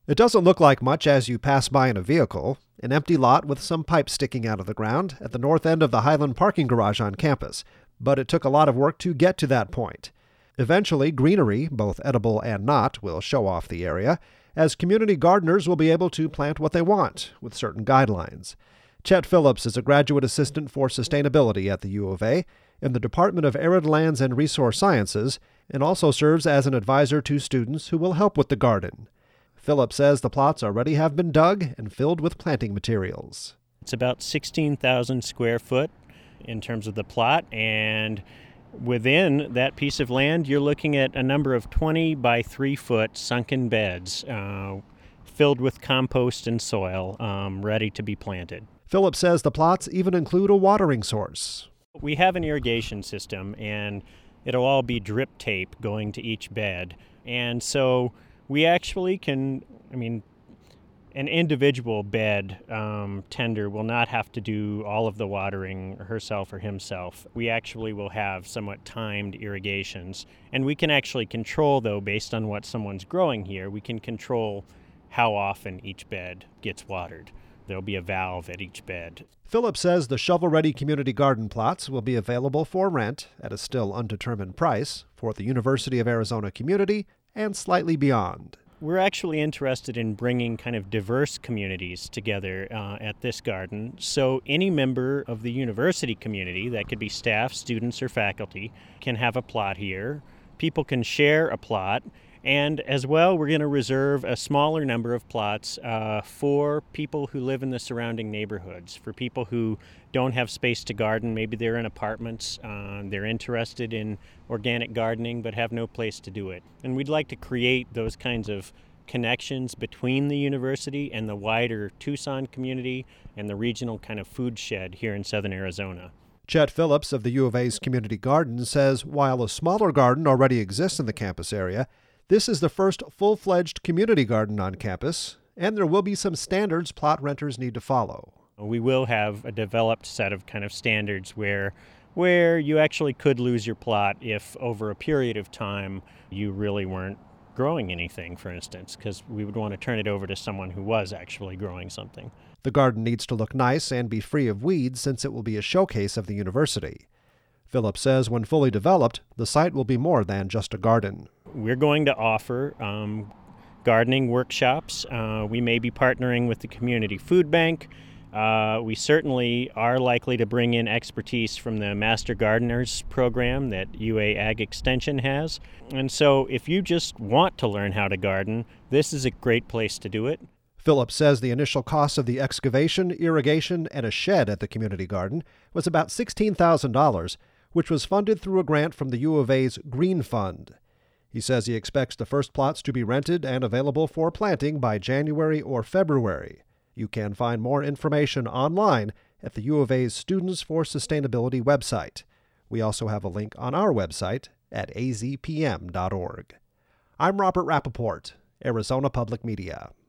It doesn't look like much as you pass by in a vehicle, an empty lot with some pipes sticking out of the ground at the north end of the Highland parking garage on campus, but it took a lot of work to get to that point. Eventually, greenery, both edible and not, will show off the area, as community gardeners will be able to plant what they want, with certain guidelines. Chet Phillips is a graduate assistant for sustainability at the U of A in the Department of Arid Lands and Resource Sciences, and also serves as an advisor to students who will help with the garden. Phillips says the plots already have been dug and filled with planting materials. It's about 16,000 square foot in terms of the plot, and within that piece of land, you're looking at a number of 20 by 3 foot sunken beds filled with compost and soil ready to be planted. Phillips says the plots even include a watering source. We have an irrigation system, and it'll all be drip tape going to each bed. And so we actually can, an individual bed tender will not have to do all of the watering herself or himself. We actually will have somewhat timed irrigations. And we can actually control, though, based on what someone's growing here, we can control how often each bed gets watered. There'll be a valve at each bed. Phillips says the shovel-ready community garden plots will be available for rent at a still undetermined price for the University of Arizona community and slightly beyond. We're actually interested in bringing kind of diverse communities together at this garden. So any member of the university community, that could be staff, students, or faculty, can have a plot here. People can share a plot. And as well, we're going to reserve a smaller number of plots for people who live in the surrounding neighborhoods, for people who don't have space to garden. Maybe they're in apartments, they're interested in organic gardening but have no place to do it. And we'd like to create those kinds of connections between the university and the wider Tucson community and the regional kind of food shed here in southern Arizona. Chet Phillips of the U of A's Community Garden says while a smaller garden already exists in the campus area, this is the first full-fledged community garden on campus, and there will be some standards plot renters need to follow. We will have a developed set of kind of standards where you actually could lose your plot if over a period of time you really weren't growing anything, for instance, because we would want to turn it over to someone who was actually growing something. The garden needs to look nice and be free of weeds since it will be a showcase of the university. Phillips says when fully developed, the site will be more than just a garden. We're going to offer gardening workshops. We may be partnering with the Community Food Bank. We certainly are likely to bring in expertise from the Master Gardeners program that UA Ag Extension has. And so if you just want to learn how to garden, this is a great place to do it. Phillips says the initial cost of the excavation, irrigation, and a shed at the community garden was about $16,000, which was funded through a grant from the U of A's Green Fund. He says he expects the first plots to be rented and available for planting by January or February. You can find more information online at the U of A's Students for Sustainability website. We also have a link on our website at azpm.org. I'm Robert Rappaport, Arizona Public Media.